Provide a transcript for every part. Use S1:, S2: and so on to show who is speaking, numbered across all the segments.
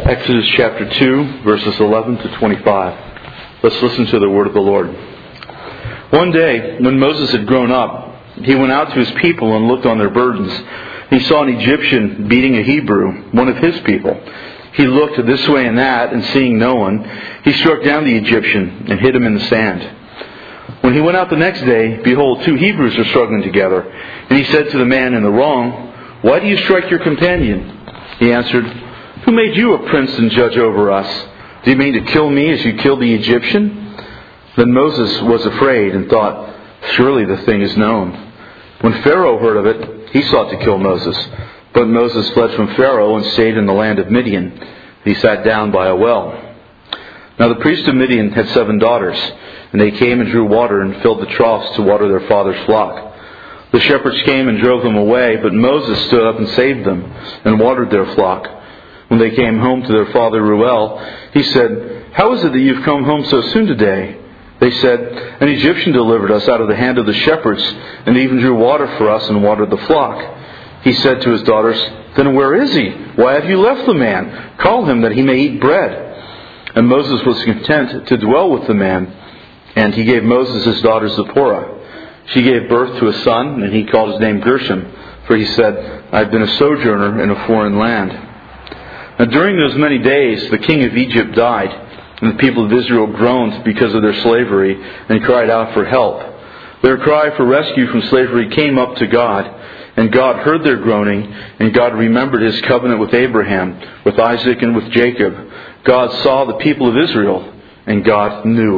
S1: Exodus chapter 2, verses 11 to 25. Let's listen to the word of the Lord. One day, when Moses had grown up, he went out to his people and looked on their burdens. He saw an Egyptian beating a Hebrew, one of his people. He looked this way and that, and seeing no one, he struck down the Egyptian and hid him in the sand. When he went out the next day, behold, two Hebrews were struggling together. And he said to the man in the wrong, "Why do you strike your companion?" He answered, "Who made you a prince and judge over us? Do you mean to kill me as you killed the Egyptian?" Then Moses was afraid and thought, "Surely the thing is known." When Pharaoh heard of it, he sought to kill Moses. But Moses fled from Pharaoh and stayed in the land of Midian. He sat down by a well. Now the priest of Midian had 7 daughters, and they came and drew water and filled the troughs to water their father's flock. The shepherds came and drove them away, but Moses stood up and saved them and watered their flock. When they came home to their father Reuel, he said, "How is it that you've come home so soon today?" They said, "An Egyptian delivered us out of the hand of the shepherds, and even drew water for us and watered the flock." He said to his daughters, "Then where is he? Why have you left the man? Call him that he may eat bread." And Moses was content to dwell with the man, and he gave Moses his daughter Zipporah. She gave birth to a son, and he called his name Gershom, for he said, "I have been a sojourner in a foreign land." Now during those many days, the king of Egypt died, and the people of Israel groaned because of their slavery and cried out for help. Their cry for rescue from slavery came up to God, and God heard their groaning, and God remembered His covenant with Abraham, with Isaac, and with Jacob. God saw the people of Israel, and God knew.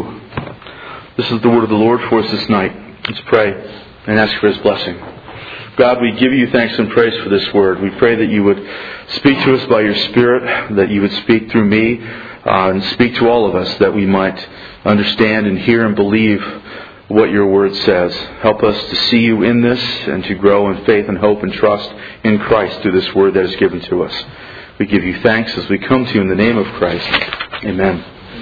S1: This is the word of the Lord for us this night. Let's pray and ask for His blessing. God, we give you thanks and praise for this word. We pray that you would speak to us by your Spirit, that you would speak through me, and speak to all of us, that we might understand and hear and believe what your word says. Help us to see you in this and to grow in faith and hope and trust in Christ through this word that is given to us. We give you thanks as we come to you in the name of Christ. Amen.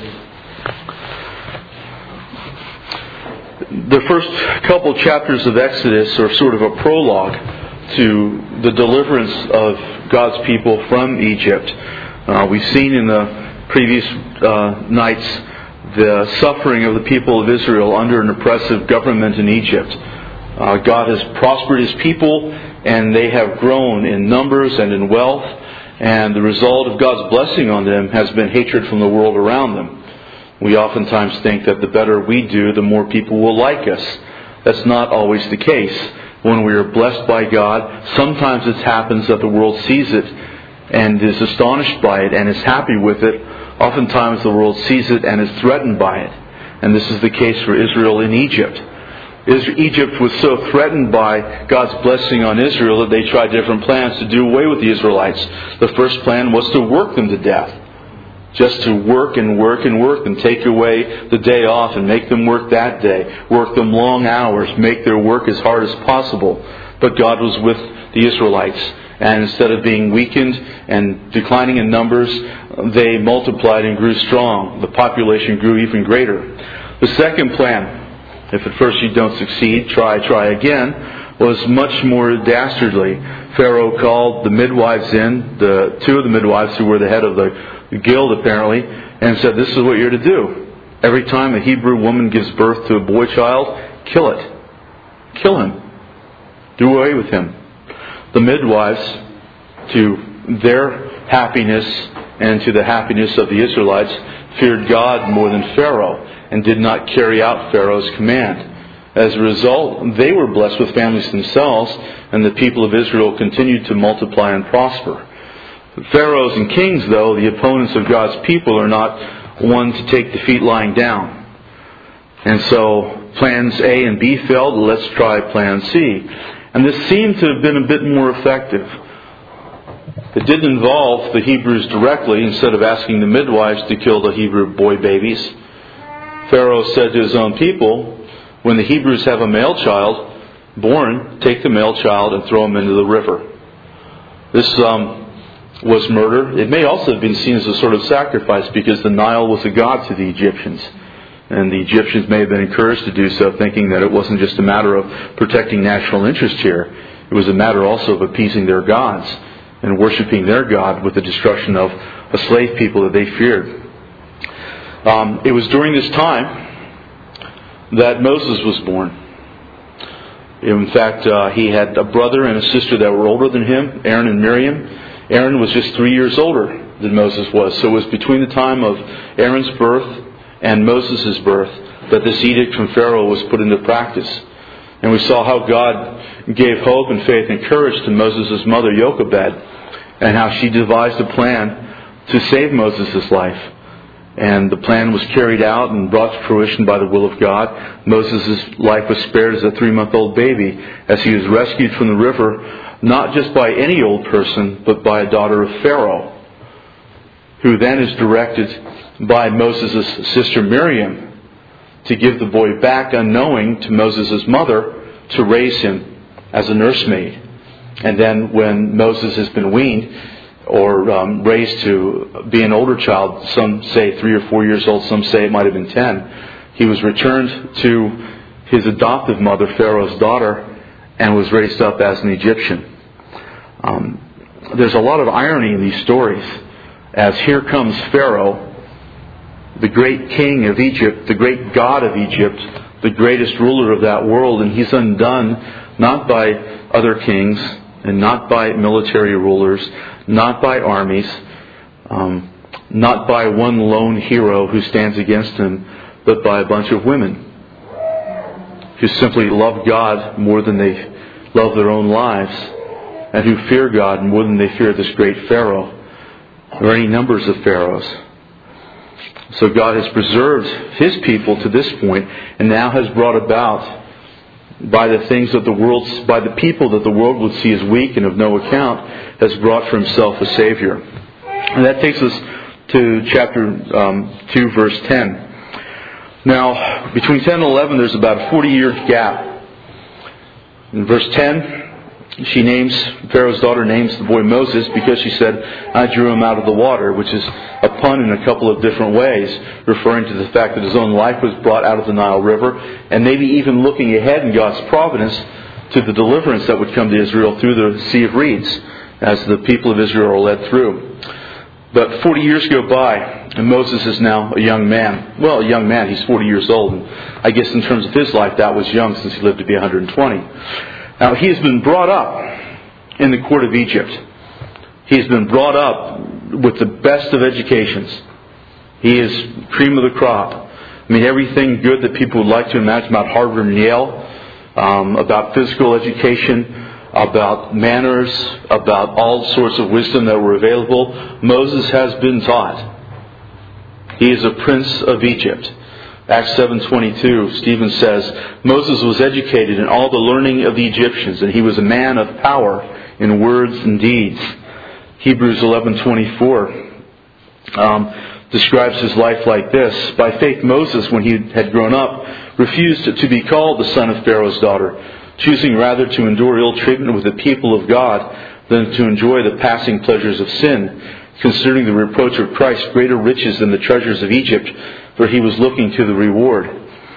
S1: The first couple chapters of Exodus are sort of a prologue to the deliverance of God's people from Egypt. We've seen in the previous nights the suffering of the people of Israel under an oppressive government in Egypt. God has prospered His people, and they have grown in numbers and in wealth, and the result of God's blessing on them has been hatred from the world around them. We oftentimes think that the better we do, the more people will like us. That's not always the case. When we are blessed by God, sometimes it happens that the world sees it and is astonished by it and is happy with it. Oftentimes the world sees it and is threatened by it. And this is the case for Israel in Egypt. Egypt was so threatened by God's blessing on Israel that they tried different plans to do away with the Israelites. The first plan was to work them to death. Just to work and work and work and take away the day off and make them work that day. Work them long hours. Make their work as hard as possible. But God was with the Israelites. And instead of being weakened and declining in numbers, they multiplied and grew strong. The population grew even greater. The second plan, if at first you don't succeed, try again, was much more dastardly. Pharaoh called the midwives in, the 2 of the midwives who were the head of the guild apparently, and said, "This is what you're to do. Every time a Hebrew woman gives birth to a boy child, kill it. Kill him. Do away with him." The midwives, to their happiness and to the happiness of the Israelites, feared God more than Pharaoh and did not carry out Pharaoh's command. As a result, they were blessed with families themselves, and the people of Israel continued to multiply and prosper. Pharaohs and kings, though, the opponents of God's people, are not one to take defeat lying down. And so plans A and B failed. Let's try plan C. And this seemed to have been a bit more effective. It didn't involve the Hebrews directly. Instead of asking the midwives to kill the Hebrew boy babies, Pharaoh said to his own people, when the Hebrews have a male child born, take the male child and throw him into the river. This was murder. It may also have been seen as a sort of sacrifice because the Nile was a god to the Egyptians. And the Egyptians may have been encouraged to do so, thinking that it wasn't just a matter of protecting national interest here. It was a matter also of appeasing their gods. and worshiping their God with the destruction of a slave people that they feared. It was during this time that Moses was born. In fact, he had a brother and a sister that were older than him, Aaron and Miriam. Aaron was just 3 years older than Moses was. So it was between the time of Aaron's birth and Moses' birth that this edict from Pharaoh was put into practice. And we saw how God gave hope and faith and courage to Moses' mother, Jochebed, and how she devised a plan to save Moses' life. And the plan was carried out and brought to fruition by the will of God. Moses' life was spared as a 3-month-old baby as he was rescued from the river, not just by any old person, but by a daughter of Pharaoh, who then is directed by Moses' sister Miriam to give the boy back unknowing to Moses' mother to raise him as a nursemaid. And then when Moses has been weaned, or raised to be an older child, some say 3 or 4 years old, some say it might have been 10, he was returned to his adoptive mother, Pharaoh's daughter, and was raised up as an Egyptian. There's a lot of irony in these stories, as here comes Pharaoh, the great king of Egypt, the great god of Egypt, the greatest ruler of that world, and he's undone not by other kings and not by military rulers, not by armies, not by one lone hero who stands against him, but by a bunch of women who simply love God more than they love their own lives, and who fear God more than they fear this great Pharaoh, or any numbers of pharaohs. So God has preserved His people to this point, and now has brought about, by the things of the world, by the people that the world would see as weak and of no account, has brought for Himself a Savior. And that takes us to chapter 2, verse 10. Now, between 10 and 11, there's about a 40-year gap. In verse 10, Pharaoh's daughter names the boy Moses because she said, I drew him out of the water, which is a pun in a couple of different ways, referring to the fact that his own life was brought out of the Nile River, and maybe even looking ahead in God's providence to the deliverance that would come to Israel through the Sea of Reeds, as the people of Israel are led through. But 40 years go by, and Moses is now a young man. Well, a young man, he's 40 years old, and I guess in terms of his life, that was young since he lived to be 120. Now, he has been brought up in the court of Egypt. He's been brought up with the best of educations. He is cream of the crop. I mean, everything good that people would like to imagine about Harvard and Yale, about physical education, about manners, about all sorts of wisdom that were available, Moses has been taught. He is a prince of Egypt. Acts 7:22, Stephen says, Moses was educated in all the learning of the Egyptians, and he was a man of power in words and deeds. Hebrews 11:24 describes his life like this. By faith Moses, when he had grown up, refused to be called the son of Pharaoh's daughter, choosing rather to endure ill treatment with the people of God than to enjoy the passing pleasures of sin, considering the reproach of Christ greater riches than the treasures of Egypt, for he was looking to the reward.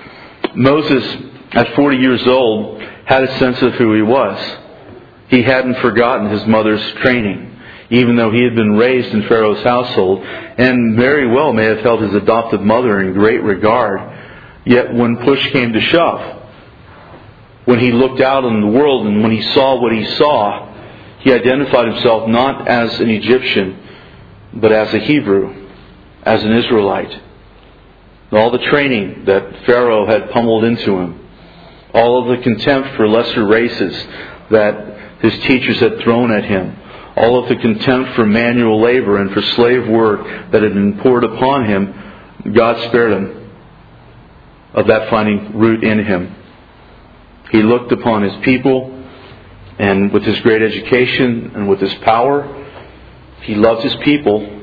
S1: Moses, at 40 years old, had a sense of who he was. He hadn't forgotten his mother's training, even though he had been raised in Pharaoh's household, and very well may have held his adoptive mother in great regard. Yet when push came to shove, when he looked out in the world and when he saw what he saw, he identified himself not as an Egyptian, but as a Hebrew, as an Israelite. All the training that Pharaoh had pummeled into him, all of the contempt for lesser races that his teachers had thrown at him, all of the contempt for manual labor and for slave work that had been poured upon him, God spared him of that finding root in him. He looked upon his people, and with his great education and with his power, he loved his people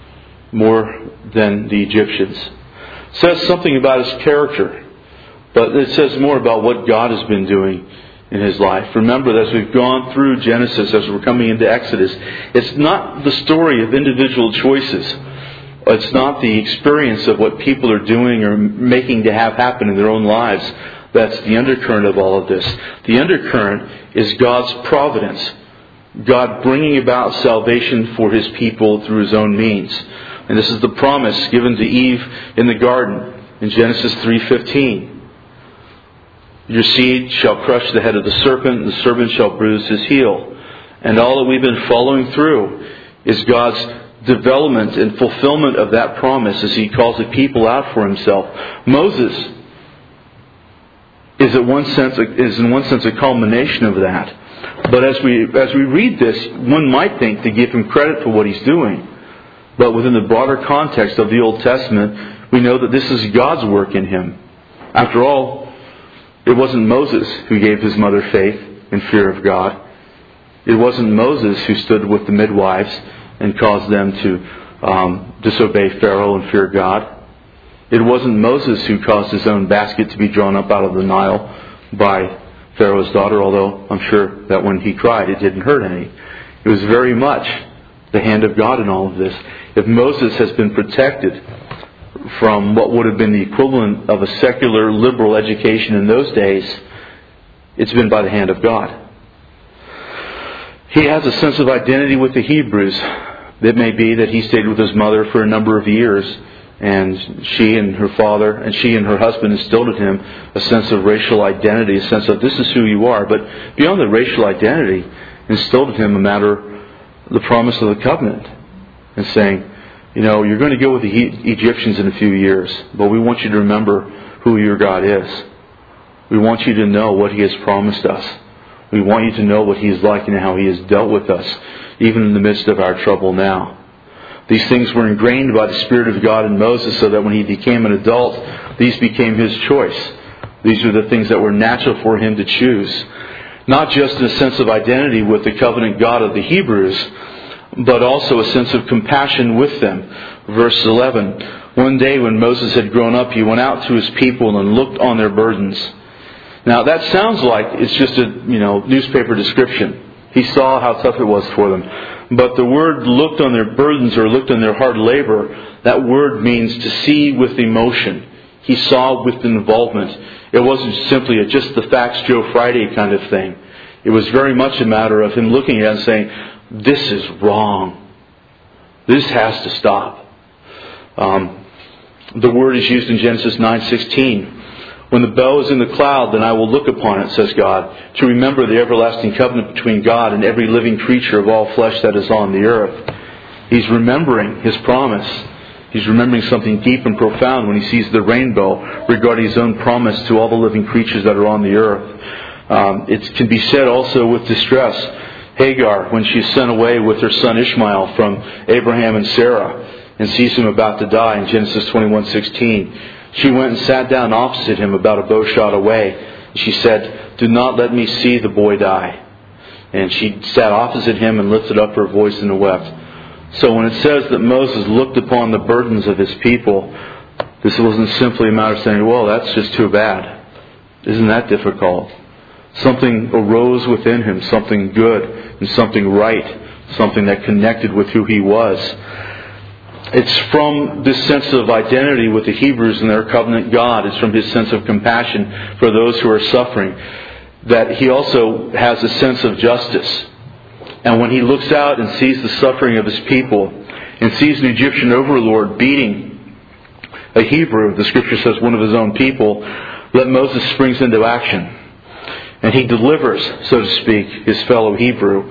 S1: more than the Egyptians. It says something about his character, but it says more about what God has been doing in his life. Remember that as we've gone through Genesis, as we're coming into Exodus, it's not the story of individual choices. It's not the experience of what people are doing or making to have happen in their own lives. That's the undercurrent of all of this. The undercurrent is God's providence God bringing about salvation for His people through His own means. And this is the promise given to Eve in the garden in Genesis 3:15. Your seed shall crush the head of the serpent, and the serpent shall bruise his heel. And all that we've been following through is God's development and fulfillment of that promise as He calls the people out for Himself. Moses is in one sense a culmination of that. But as we read this, one might think to give him credit for what he's doing. But within the broader context of the Old Testament, we know that this is God's work in him. After all, it wasn't Moses who gave his mother faith and fear of God. It wasn't Moses who stood with the midwives and caused them to disobey Pharaoh and fear God. It wasn't Moses who caused his own basket to be drawn up out of the Nile by Pharaoh's daughter, although I'm sure that when he cried, it didn't hurt any. It was very much the hand of God in all of this. If Moses has been protected from what would have been the equivalent of a secular liberal education in those days, it's been by the hand of God. He has a sense of identity with the Hebrews. It may be that he stayed with his mother for a number of years, and she and her father and she and her husband instilled in him a sense of racial identity, a sense of this is who you are. But beyond the racial identity, instilled in him the promise of the covenant, and saying, you're going to go with the Egyptians in a few years, but we want you to remember who your God is. We want you to know what He has promised us. We want you to know what He is like and how He has dealt with us, even in the midst of our trouble now. These things were ingrained by the Spirit of God in Moses so that when he became an adult, these became his choice. These are the things that were natural for him to choose. Not just in a sense of identity with the covenant God of the Hebrews, but also a sense of compassion with them. Verse 11, one day when Moses had grown up, he went out to his people and looked on their burdens. Now that sounds like it's just a newspaper description. He saw how tough it was for them. But the word looked on their burdens or looked on their hard labor, that word means to see with emotion. He saw with involvement. It wasn't simply a just the facts Joe Friday kind of thing. It was very much a matter of him looking at it and saying, this is wrong. This has to stop. The word is used in Genesis 9:16. When the bow is in the cloud, then I will look upon it, says God, to remember the everlasting covenant between God and every living creature of all flesh that is on the earth. He's remembering His promise. He's remembering something deep and profound when he sees the rainbow regarding His own promise to all the living creatures that are on the earth. It can be said also with distress. Hagar, when she is sent away with her son Ishmael from Abraham and Sarah and sees him about to die in Genesis 21:16, she went and sat down opposite him about a bow shot away. She said, do not let me see the boy die. And she sat opposite him and lifted up her voice and wept. So when it says that Moses looked upon the burdens of his people, this wasn't simply a matter of saying, well, that's just too bad. Isn't that difficult? Something arose within him, something good and something right, something that connected with who he was. It's from this sense of identity with the Hebrews and their covenant God. It's from his sense of compassion for those who are suffering that he also has a sense of justice. And when he looks out and sees the suffering of his people and sees an Egyptian overlord beating a Hebrew, the Scripture says one of his own people, that Moses springs into action. And he delivers, so to speak, his fellow Hebrew.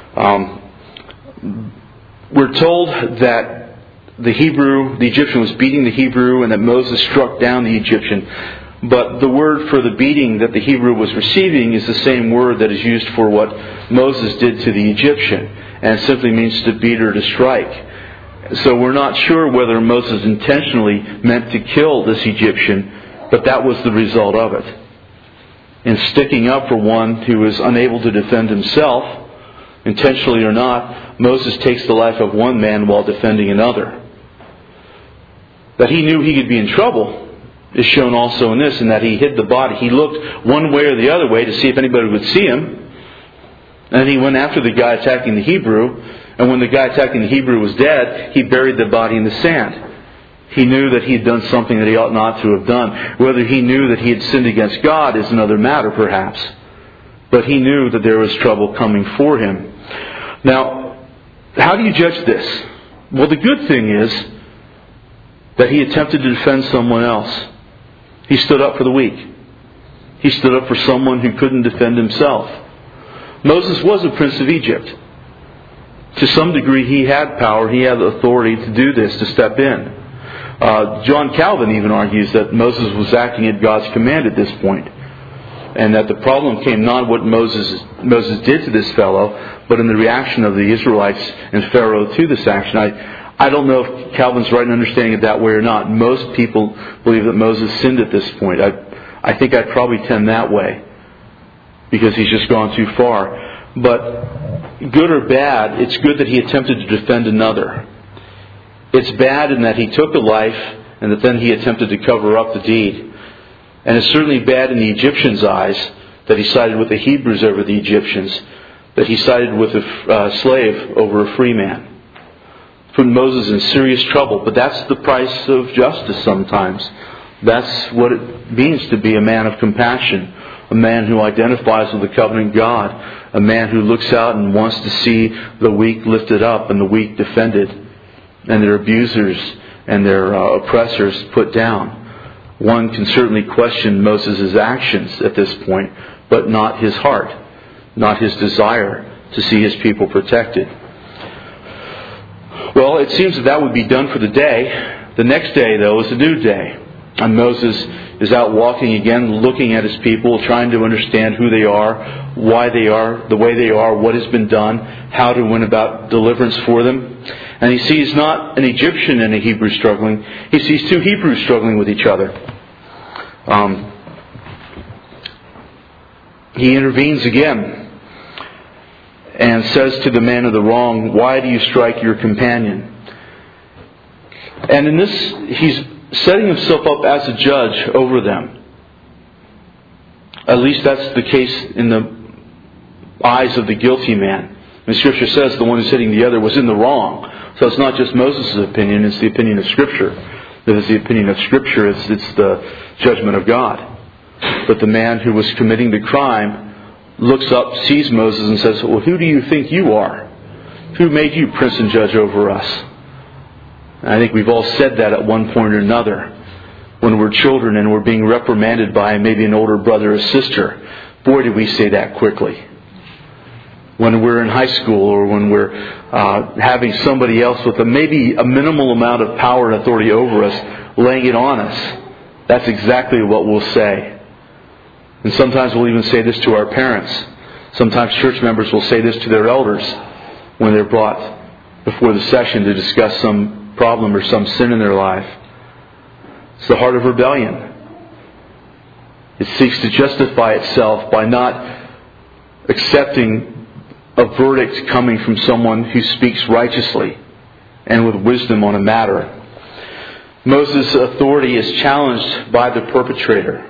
S1: We're told that the Egyptian was beating the Hebrew and that Moses struck down the Egyptian. But the word for the beating that the Hebrew was receiving is the same word that is used for what Moses did to the Egyptian. And it simply means to beat or to strike. So we're not sure whether Moses intentionally meant to kill this Egyptian, but that was the result of it. In sticking up for one who is unable to defend himself, intentionally or not, Moses takes the life of one man while defending another. That he knew he could be in trouble is shown also in this, in that he hid the body. He looked one way or the other way to see if anybody would see him. And he went after the guy attacking the Hebrew. And when the guy attacking the Hebrew was dead, he buried the body in the sand. He knew that he had done something that he ought not to have done. Whether he knew that he had sinned against God is another matter, perhaps. But he knew that there was trouble coming for him. Now, how do you judge this? Well, the good thing is that he attempted to defend someone else. He stood up for the weak. He stood up for someone who couldn't defend himself. Moses was a prince of Egypt. To some degree, he had power, he had authority to do this, to step in. John Calvin even argues that Moses was acting at God's command at this point, and that the problem came not what Moses did to this fellow, but in the reaction of the Israelites and Pharaoh to this action. I don't know if Calvin's right in understanding it that way or not. Most people believe that Moses sinned at this point. I think I'd probably tend that way, because he's just gone too far. But good or bad, it's good that he attempted to defend another. It's bad in that he took a life and that then he attempted to cover up the deed. And it's certainly bad in the Egyptians' eyes that he sided with the Hebrews over the Egyptians, that he sided with a slave over a free man. Put Moses in serious trouble, but that's the price of justice sometimes. That's what it means to be a man of compassion, a man who identifies with the covenant God, a man who looks out and wants to see the weak lifted up and the weak defended, and their abusers and their oppressors put down. One can certainly question Moses' actions at this point, but not his heart, not his desire to see his people protected. Well, it seems that would be done for the day. The next day, though, is a new day. And Moses is out walking again, looking at his people, trying to understand who they are, why they are, the way they are, what has been done, how to win about deliverance for them. And he sees not an Egyptian and a Hebrew struggling. He sees two Hebrews struggling with each other. He intervenes again and says to the man of the wrong, "Why do you strike your companion?" And in this, he's setting himself up as a judge over them. At least that's the case in the eyes of the guilty man. And Scripture says the one who's hitting the other was in the wrong. So it's not just Moses' opinion, it's the opinion of Scripture. If it's the opinion of Scripture, it's the judgment of God. But the man who was committing the crime looks up, sees Moses, and says, "Well, who do you think you are? Who made you prince and judge over us?" And I think we've all said that at one point or another. When we're children and we're being reprimanded by maybe an older brother or sister, boy, did we say that quickly. When we're in high school or when we're having somebody else with maybe a minimal amount of power and authority over us, laying it on us, that's exactly what we'll say. And sometimes we'll even say this to our parents. Sometimes church members will say this to their elders when they're brought before the session to discuss some problem or some sin in their life. It's the heart of rebellion. It seeks to justify itself by not accepting a verdict coming from someone who speaks righteously and with wisdom on a matter. Moses' authority is challenged by the perpetrator,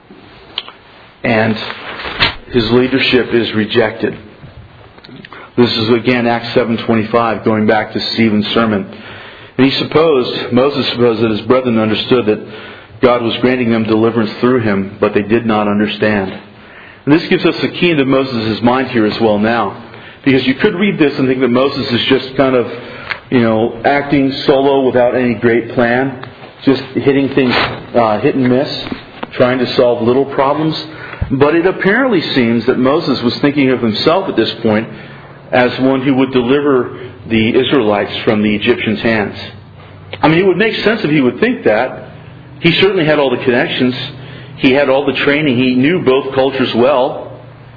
S1: and his leadership is rejected. This is again Acts 7:25, going back to Stephen's sermon. And Moses supposed that his brethren understood that God was granting them deliverance through him, but they did not understand. And this gives us a key into Moses' mind here as well now. Because you could read this and think that Moses is just kind of, acting solo without any great plan, just hitting things, hit and miss, trying to solve little problems. But it apparently seems that Moses was thinking of himself at this point as one who would deliver the Israelites from the Egyptians' hands. I mean, it would make sense if he would think that. He certainly had all the connections. He had all the training. He knew both cultures well.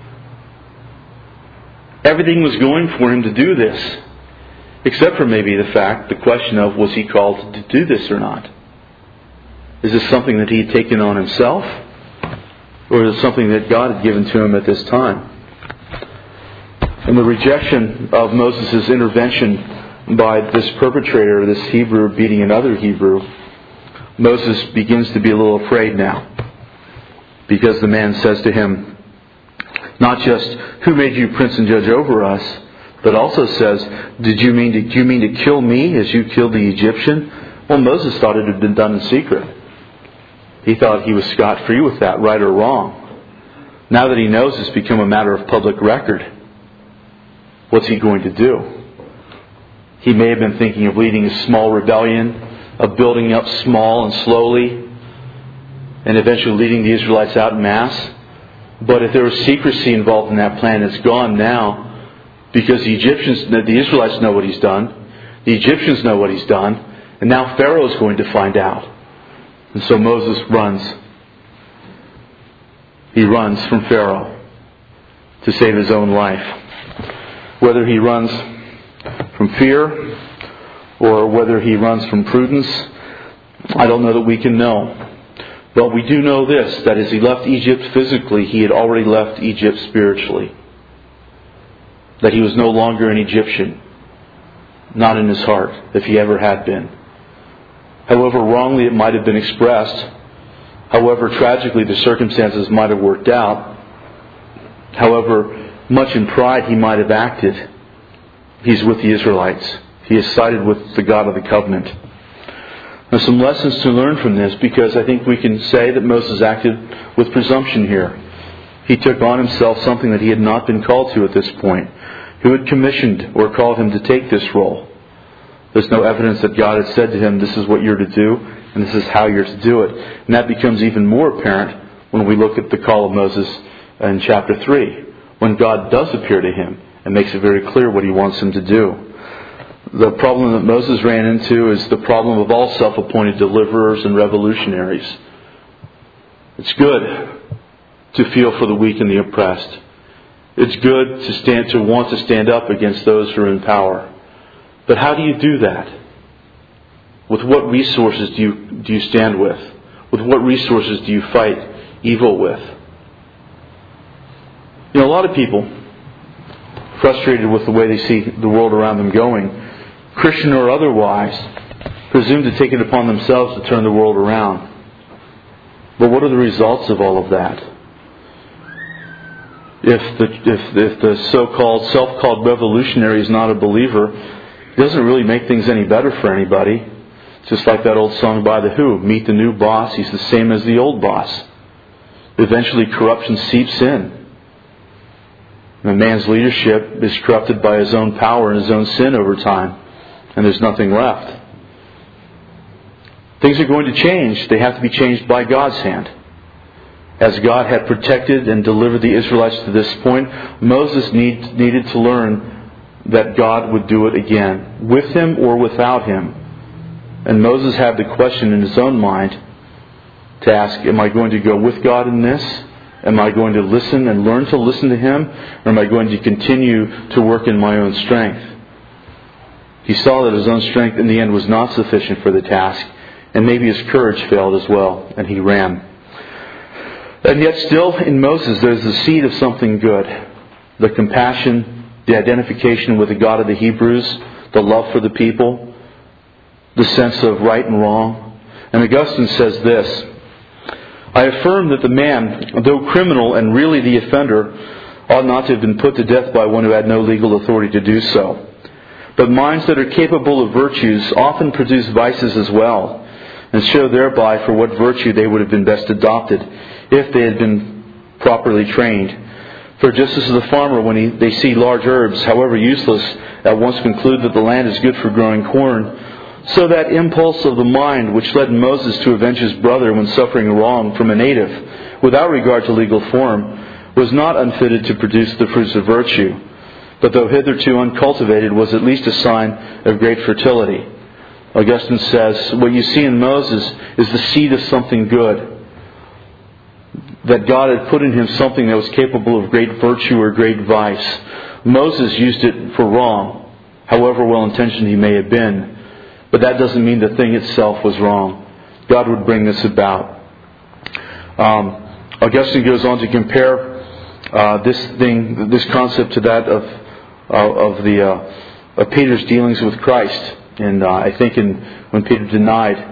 S1: Everything was going for him to do this, except for maybe the question of, was he called to do this or not? Is this something that he had taken on himself? Or is it something that God had given to him at this time? And the rejection of Moses' intervention by this perpetrator, this Hebrew beating another Hebrew, Moses begins to be a little afraid now. Because the man says to him, not just, "Who made you prince and judge over us?" but also says, "Do you mean to kill me as you killed the Egyptian?" Well, Moses thought it had been done in secret. He thought he was scot-free with that, right or wrong. Now that he knows, it's become a matter of public record. What's he going to do? He may have been thinking of leading a small rebellion, of building up small and slowly, and eventually leading the Israelites out en masse. But if there was secrecy involved in that plan, it's gone now, because the Israelites know what he's done, the Egyptians know what he's done, and now Pharaoh is going to find out. And so Moses runs. He runs from Pharaoh to save his own life. Whether he runs from fear or whether he runs from prudence, I don't know that we can know. But we do know this, that as he left Egypt physically, he had already left Egypt spiritually. That he was no longer an Egyptian. Not in his heart, if he ever had been. However wrongly it might have been expressed, however tragically the circumstances might have worked out, however much in pride he might have acted, he's with the Israelites. He has sided with the God of the covenant. There's some lessons to learn from this, because I think we can say that Moses acted with presumption here. He took on himself something that he had not been called to at this point. Who had commissioned or called him to take this role? There's no evidence that God had said to him, this is what you're to do, and this is how you're to do it. And that becomes even more apparent when we look at the call of Moses in chapter 3, when God does appear to him and makes it very clear what he wants him to do. The problem that Moses ran into is the problem of all self-appointed deliverers and revolutionaries. It's good to feel for the weak and the oppressed. It's good to want to stand up against those who are in power. But how do you do that? With what resources do you stand with? With what resources do you fight evil with? You know, a lot of people, frustrated with the way they see the world around them going, Christian or otherwise, presume to take it upon themselves to turn the world around. But what are the results of all of that? If the so-called, self-called revolutionary is not a believer, it doesn't really make things any better for anybody. Just like that old song by The Who, meet the new boss, he's the same as the old boss. Eventually corruption seeps in. And a man's leadership is corrupted by his own power and his own sin over time. And there's nothing left. Things are going to change. They have to be changed by God's hand. As God had protected and delivered the Israelites to this point, Moses needed to learn that God would do it again, with him or without him. And Moses had the question in his own mind to ask, am I going to go with God in this? Am I going to listen and learn to listen to him? Or am I going to continue to work in my own strength? He saw that his own strength in the end was not sufficient for the task, and maybe his courage failed as well, and he ran. And yet still in Moses there's the seed of something good. The compassion, the identification with the God of the Hebrews, the love for the people, the sense of right and wrong. And Augustine says this, I affirm that the man, though criminal and really the offender, ought not to have been put to death by one who had no legal authority to do so. But minds that are capable of virtues often produce vices as well, and show thereby for what virtue they would have been best adopted, if they had been properly trained. For just as the farmer, when they see large herbs, however useless, at once conclude that the land is good for growing corn, so that impulse of the mind which led Moses to avenge his brother when suffering wrong from a native, without regard to legal form, was not unfitted to produce the fruits of virtue, but though hitherto uncultivated, was at least a sign of great fertility. Augustine says, what you see in Moses is the seed of something good. That God had put in him something that was capable of great virtue or great vice. Moses used it for wrong, however well-intentioned he may have been. But that doesn't mean the thing itself was wrong. God would bring this about. Augustine goes on to compare this concept to that of Peter's dealings with Christ. And I think when Peter denied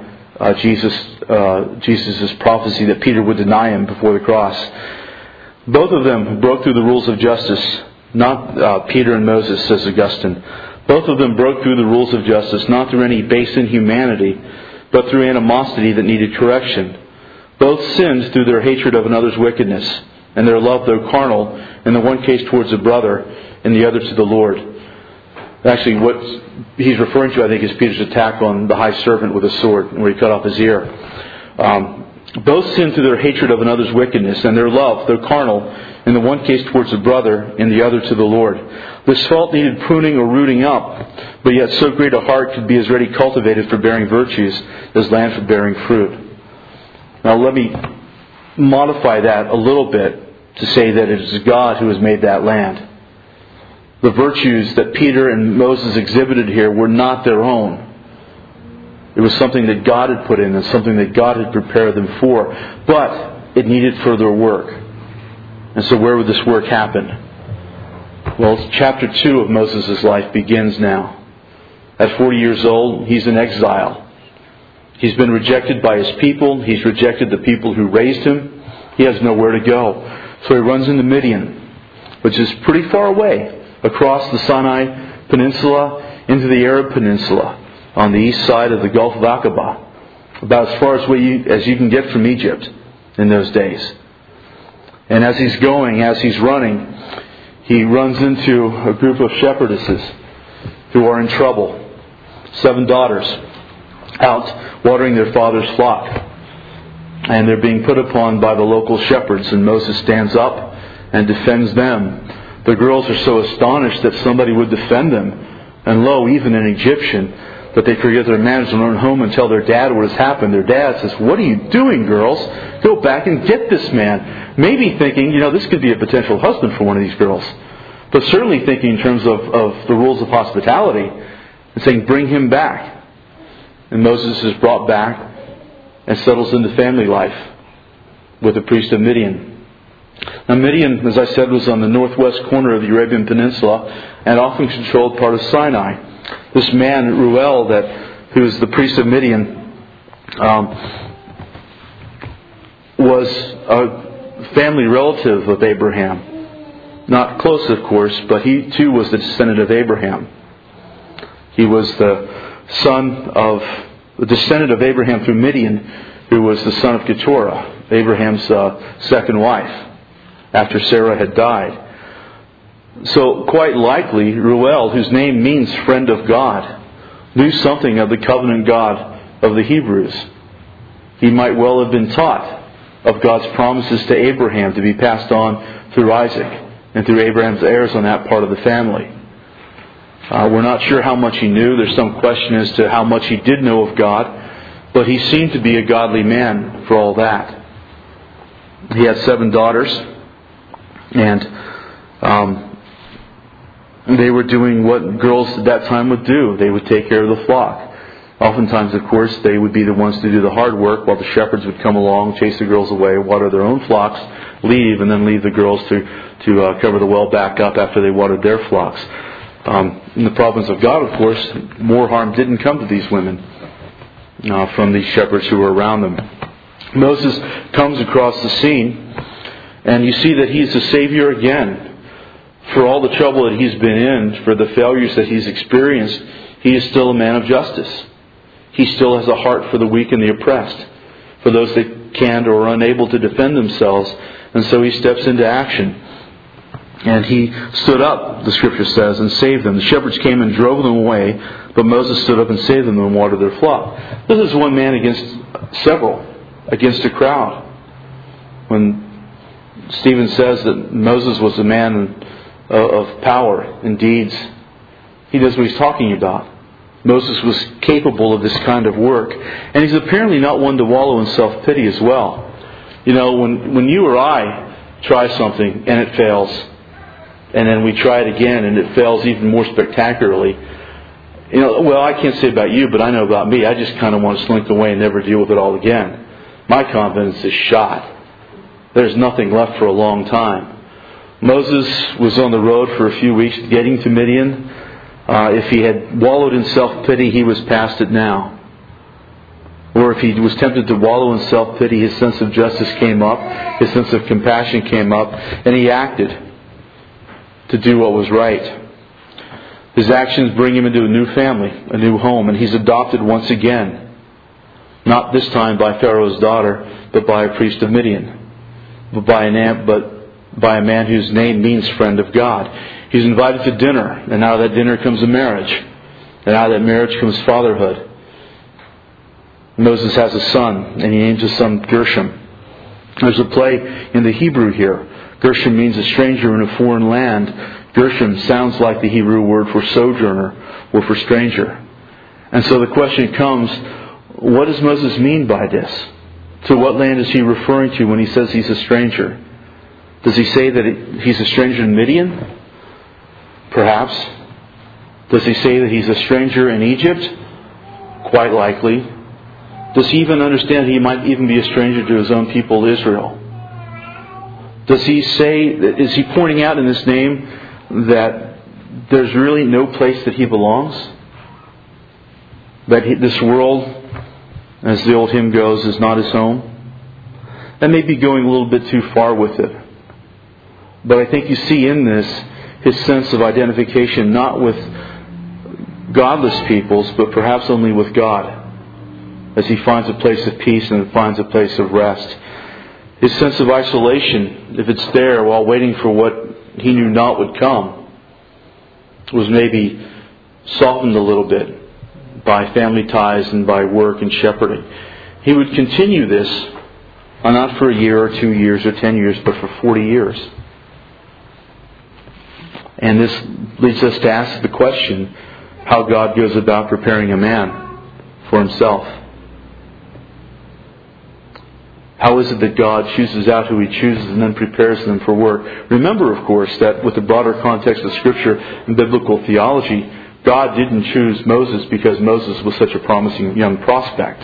S1: Jesus' prophecy that Peter would deny him before the cross, both of them broke through the rules of justice. Not Peter and Moses, says Augustine. Both of them broke through the rules of justice, not through any base inhumanity, but through animosity that needed correction. Both sinned through their hatred of another's wickedness. and their love, though carnal, in the one case towards a brother, and the other to the Lord. Actually, what he's referring to, I think, is Peter's attack on the high servant with a sword, where he cut off his ear. Both sin through their hatred of another's wickedness, and their love, though carnal, in the one case towards a brother, in the other to the Lord. This fault needed pruning or rooting up, but yet so great a heart could be as ready cultivated for bearing virtues as land for bearing fruit. Now let me modify that a little bit to say that it is God who has made that land. The virtues that Peter and Moses exhibited here were not their own. It was something that God had put in and something that God had prepared them for. But it needed further work. And so where would this work happen? Well, chapter 2 of Moses' life begins now. At 40 years old, he's in exile. He's been rejected by his people. He's rejected the people who raised him. He has nowhere to go. So he runs into Midian, which is pretty far away, across the Sinai Peninsula into the Arab Peninsula on the east side of the Gulf of Aqaba, about as far as you can get from Egypt in those days. And as he's running, he runs into a group of shepherdesses who are in trouble. 7 daughters out watering their father's flock. And they're being put upon by the local shepherds, and Moses stands up and defends them. The girls are so astonished that somebody would defend them, and lo, even an Egyptian, that they forget their manners and run home and tell their dad what has happened. Their dad says, "What are you doing, girls? Go back and get this man." Maybe thinking, this could be a potential husband for one of these girls. But certainly thinking in terms of the rules of hospitality and saying, "Bring him back." And Moses is brought back and settles into family life with the priest of Midian. Now Midian, as I said, was on the northwest corner of the Arabian Peninsula and often controlled part of Sinai. This man, Reuel, who is the priest of Midian, was a family relative of Abraham. Not close, of course, but he too was the descendant of Abraham. He was the descendant of Abraham through Midian, who was the son of Keturah, Abraham's second wife, after Sarah had died. So quite likely, Reuel, whose name means friend of God, knew something of the covenant God of the Hebrews. He might well have been taught of God's promises to Abraham to be passed on through Isaac and through Abraham's heirs on that part of the family. We're not sure how much he knew. There's some question as to how much he did know of God, but he seemed to be a godly man for all that. He had 7 daughters, and they were doing what girls at that time would do. They would take care of the flock. Oftentimes, of course, they would be the ones to do the hard work while the shepherds would come along, chase the girls away, water their own flocks, leave, and then leave the girls to cover the well back up after they watered their flocks. In the providence of God, of course, more harm didn't come to these women from these shepherds who were around them. Moses comes across the scene, and you see that he's the Savior again. For all the trouble that he's been in, for the failures that he's experienced, he is still a man of justice. He still has a heart for the weak and the oppressed, for those that can't or are unable to defend themselves. And so he steps into action. And he stood up, the Scripture says, and saved them. The shepherds came and drove them away, but Moses stood up and saved them and watered their flock. This is one man against several, against a crowd. When Stephen says that Moses was a man of power and deeds, he knows what he's talking about. Moses was capable of this kind of work. And he's apparently not one to wallow in self-pity as well. When you or I try something and it fails, and then we try it again and it fails even more spectacularly, I can't say about you, but I know about me. I just kind of want to slink away and never deal with it all again. My confidence is shot. There's nothing left for a long time. Moses was on the road for a few weeks getting to Midian. If he had wallowed in self-pity, he was past it now. Or if he was tempted to wallow in self-pity, his sense of justice came up, his sense of compassion came up, and he acted to do what was right. His actions bring him into a new family, a new home, and he's adopted once again. Not this time by Pharaoh's daughter, but by a priest of Midian. But by a man whose name means friend of God. He's invited to dinner, and out of that dinner comes a marriage. And out of that marriage comes fatherhood. Moses has a son, and he names his son Gershom. There's a play in the Hebrew here. Gershom means a stranger in a foreign land. Gershom sounds like the Hebrew word for sojourner or for stranger. And so the question comes, what does Moses mean by this? To what land is he referring to when he says he's a stranger? Does he say that he's a stranger in Midian? Perhaps. Does he say that he's a stranger in Egypt? Quite likely. Does he even understand he might even be a stranger to his own people, Israel? Does he say, is he pointing out in this name that there's really no place that he belongs? That this world, as the old hymn goes, is not his home? That may be going a little bit too far with it. But I think you see in this his sense of identification not with godless peoples, but perhaps only with God, as he finds a place of peace and finds a place of rest. His sense of isolation, if it's there while waiting for what he knew not would come, was maybe softened a little bit by family ties and by work and shepherding. He would continue this, not for a year or 2 years or 10 years, but for 40 years. And this leads us to ask the question, how God goes about preparing a man for himself. How is it that God chooses out who He chooses and then prepares them for work? Remember, of course, that with the broader context of Scripture and biblical theology, God didn't choose Moses because Moses was such a promising young prospect.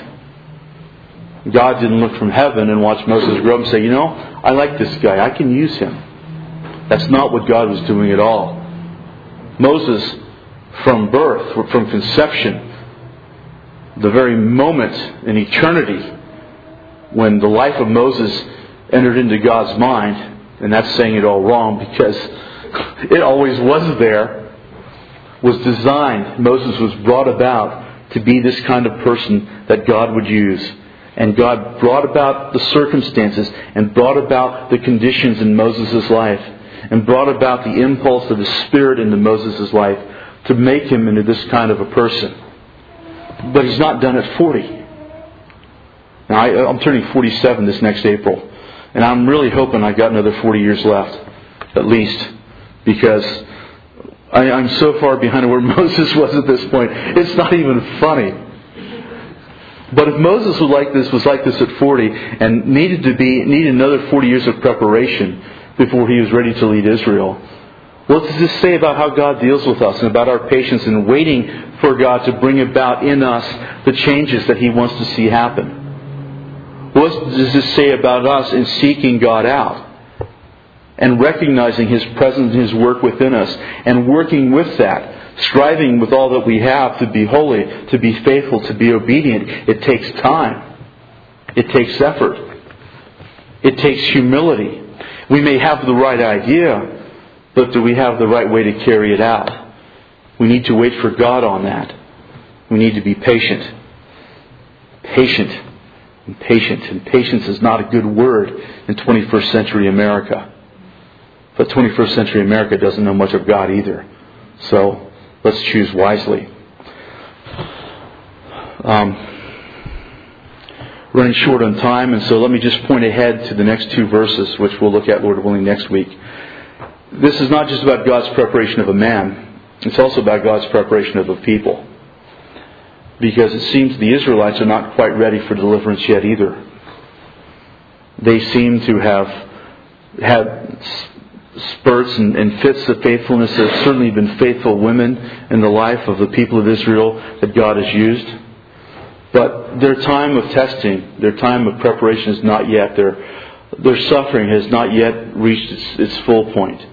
S1: God didn't look from heaven and watch Moses grow up and say, I like this guy, I can use him. That's not what God was doing at all. Moses, from birth, from conception, the very moment in eternity when the life of Moses entered into God's mind, and that's saying it all wrong because it always was there, was designed. Moses was brought about to be this kind of person that God would use. And God brought about the circumstances and brought about the conditions in Moses' life and brought about the impulse of the Spirit into Moses' life to make him into this kind of a person. But He's not done at 40. Now, I'm turning 47 this next April, and I'm really hoping I've got another 40 years left, at least, because I'm so far behind where Moses was at this point. It's not even funny. But if Moses was like this at 40, and needed another 40 years of preparation before he was ready to lead Israel, what does this say about how God deals with us and about our patience in waiting for God to bring about in us the changes that He wants to see happen? What does this say about us in seeking God out and recognizing His presence and His work within us and working with that, striving with all that we have to be holy, to be faithful, to be obedient? It takes time. It takes effort. It takes humility. We may have the right idea, but do we have the right way to carry it out? We need to wait for God on that. We need to be patient. Patient. And patient. And patience is not a good word in 21st century America. But 21st century America doesn't know much of God either. So let's choose wisely. Running short on time, and so let me just point ahead to the next 2 verses, which we'll look at, Lord willing, next week. This is not just about God's preparation of a man. It's also about God's preparation of a people. Because it seems the Israelites are not quite ready for deliverance yet either. They seem to have had spurts and fits of faithfulness. There have certainly been faithful women in the life of the people of Israel that God has used. But their time of testing, their time of preparation is not yet. Their suffering has not yet reached its full point.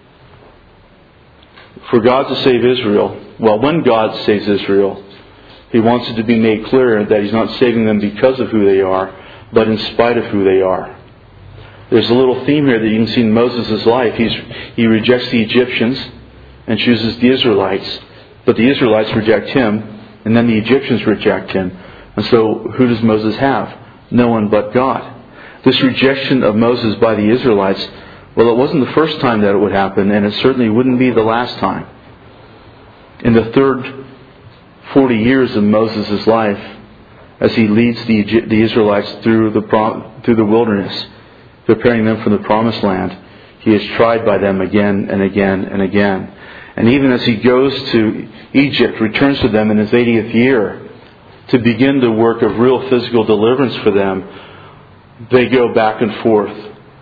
S1: For God to save Israel, when God saves Israel, He wants it to be made clear that He's not saving them because of who they are, but in spite of who they are. There's a little theme here that you can see in Moses' life. He rejects the Egyptians and chooses the Israelites. But the Israelites reject him, and then the Egyptians reject him. And so who does Moses have? No one but God. This rejection of Moses by the Israelites Well, it wasn't the first time that it would happen, and it certainly wouldn't be the last time. In the third 40 years of Moses' life, as he leads the Israelites through the wilderness, preparing them for the promised land, he is tried by them again and again and again. And even as he goes to Egypt, returns to them in his 80th year to begin the work of real physical deliverance for them, they go back and forth.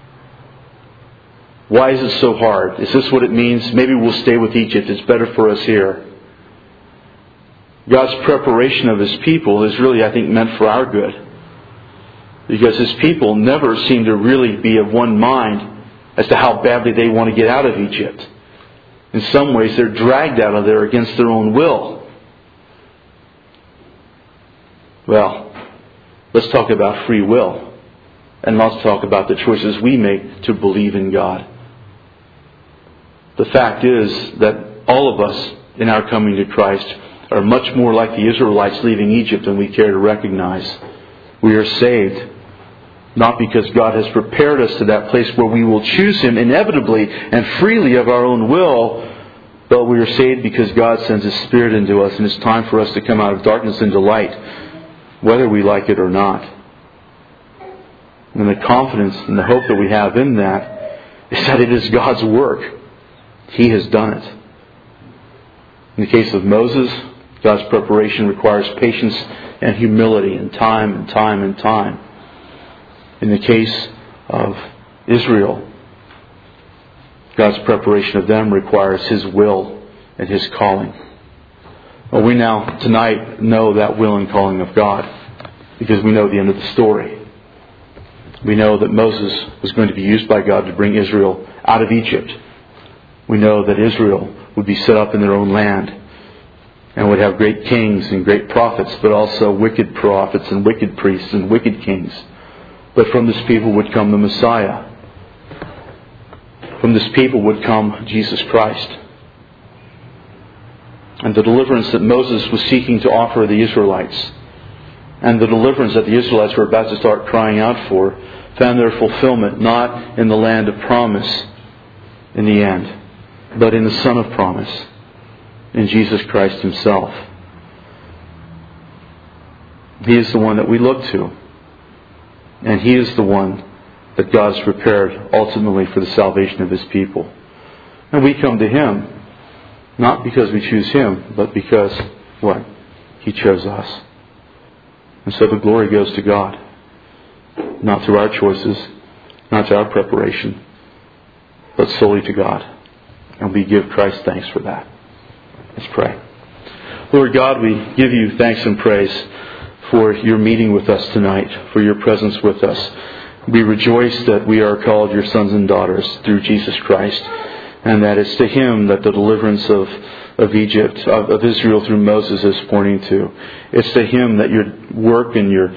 S1: Why is it so hard? Is this what it means? Maybe we'll stay with Egypt. It's better for us here. God's preparation of His people is really, I think, meant for our good. Because His people never seem to really be of one mind as to how badly they want to get out of Egypt. In some ways, they're dragged out of there against their own will. Well, let's talk about free will. And let's talk about the choices we make to believe in God. The fact is that all of us in our coming to Christ are much more like the Israelites leaving Egypt than we care to recognize. We are saved not because God has prepared us to that place where we will choose Him inevitably and freely of our own will, but we are saved because God sends His Spirit into us, and it's time for us to come out of darkness into light, whether we like it or not. And the confidence and the hope that we have in that is that it is God's work. He has done it. In the case of Moses, God's preparation requires patience and humility and time and time and time. In the case of Israel, God's preparation of them requires His will and His calling. Well, we now tonight know that will and calling of God because we know the end of the story. We know that Moses was going to be used by God to bring Israel out of Egypt. We know that Israel would be set up in their own land and would have great kings and great prophets, but also wicked prophets and wicked priests and wicked kings. But from this people would come the Messiah. From this people would come Jesus Christ. And the deliverance that Moses was seeking to offer the Israelites, and the deliverance that the Israelites were about to start crying out for, found their fulfillment not in the land of promise in the end, but in the Son of promise, in Jesus Christ Himself. He is the one that we look to. And He is the one that God has prepared ultimately for the salvation of His people. And we come to Him, not because we choose Him, but because, what? He chose us. And so the glory goes to God. Not through our choices, not to our preparation, but solely to God. And we give Christ thanks for that. Let's pray. Lord God, we give You thanks and praise for Your meeting with us tonight, for Your presence with us. We rejoice that we are called Your sons and daughters through Jesus Christ, and that it's to Him that the deliverance of Egypt, of Israel through Moses is pointing to. It's to Him that Your work and Your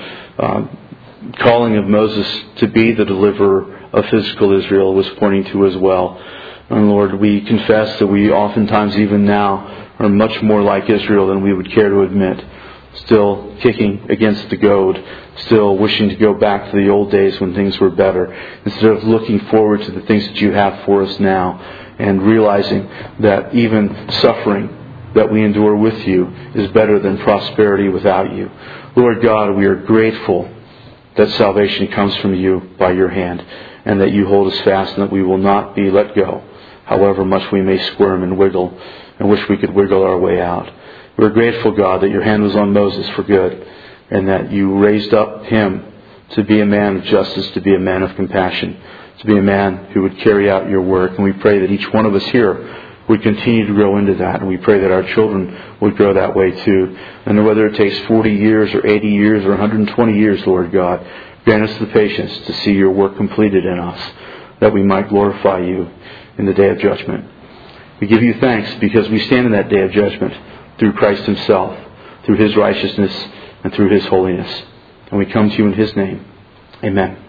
S1: calling of Moses to be the deliverer of physical Israel was pointing to as well. And Lord, we confess that we oftentimes, even now, are much more like Israel than we would care to admit. Still kicking against the goad, still wishing to go back to the old days when things were better, instead of looking forward to the things that You have for us now, and realizing that even suffering that we endure with You is better than prosperity without You. Lord God, we are grateful that salvation comes from You by Your hand, and that You hold us fast and that we will not be let go, however much we may squirm and wiggle and wish we could wiggle our way out. We're grateful, God, that Your hand was on Moses for good, and that You raised up him to be a man of justice, to be a man of compassion, to be a man who would carry out Your work. And we pray that each one of us here would continue to grow into that. And we pray that our children would grow that way too. And whether it takes 40 years or 80 years or 120 years, Lord God, grant us the patience to see Your work completed in us, that we might glorify You in the day of judgment. We give You thanks because we stand in that day of judgment through Christ Himself, through His righteousness, and through His holiness. And we come to You in His name. Amen.